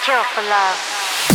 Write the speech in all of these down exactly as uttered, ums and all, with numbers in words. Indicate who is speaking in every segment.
Speaker 1: Kill for love.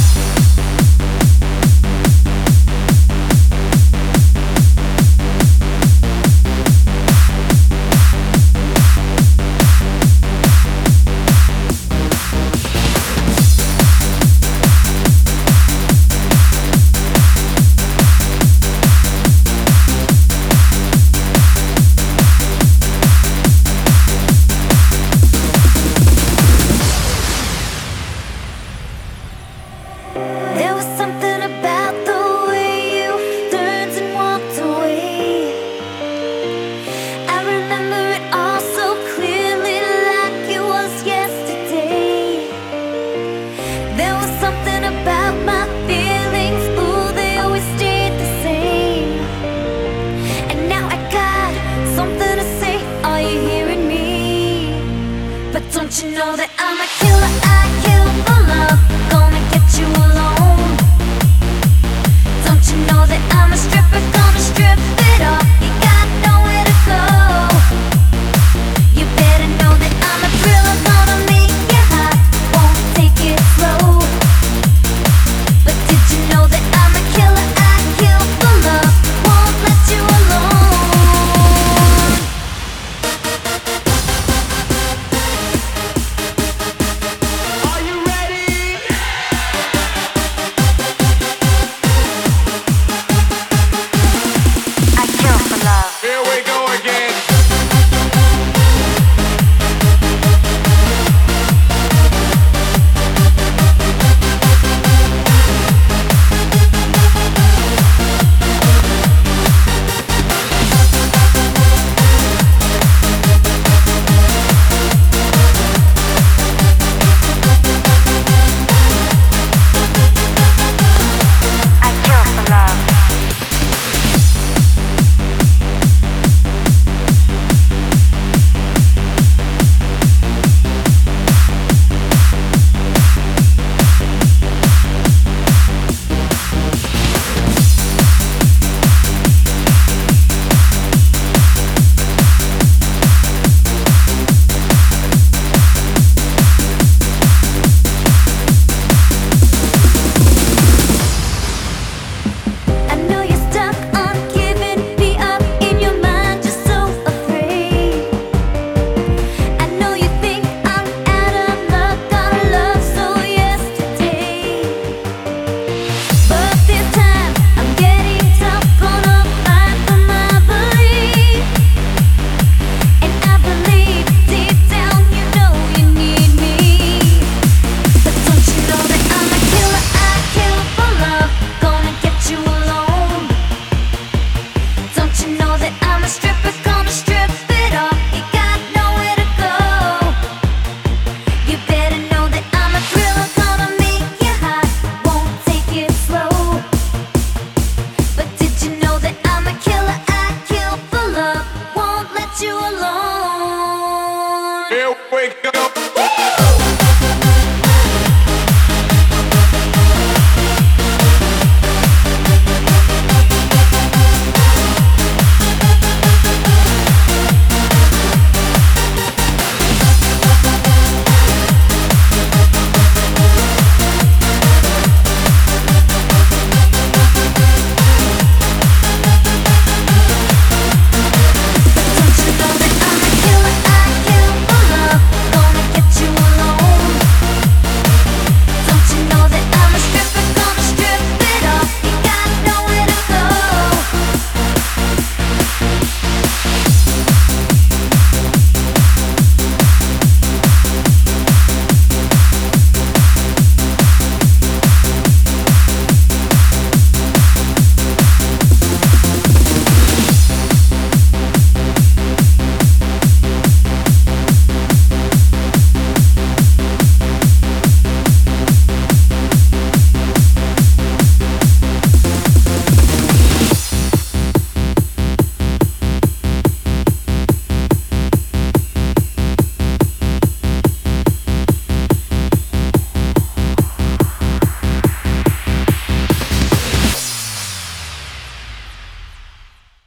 Speaker 2: There was something about the way you turned and walked away. I remember it all so clearly, like it was yesterday. There was something about my feelings, ooh, they always stayed the same. And now I got something to say, are you hearing me? But don't you know that I'm a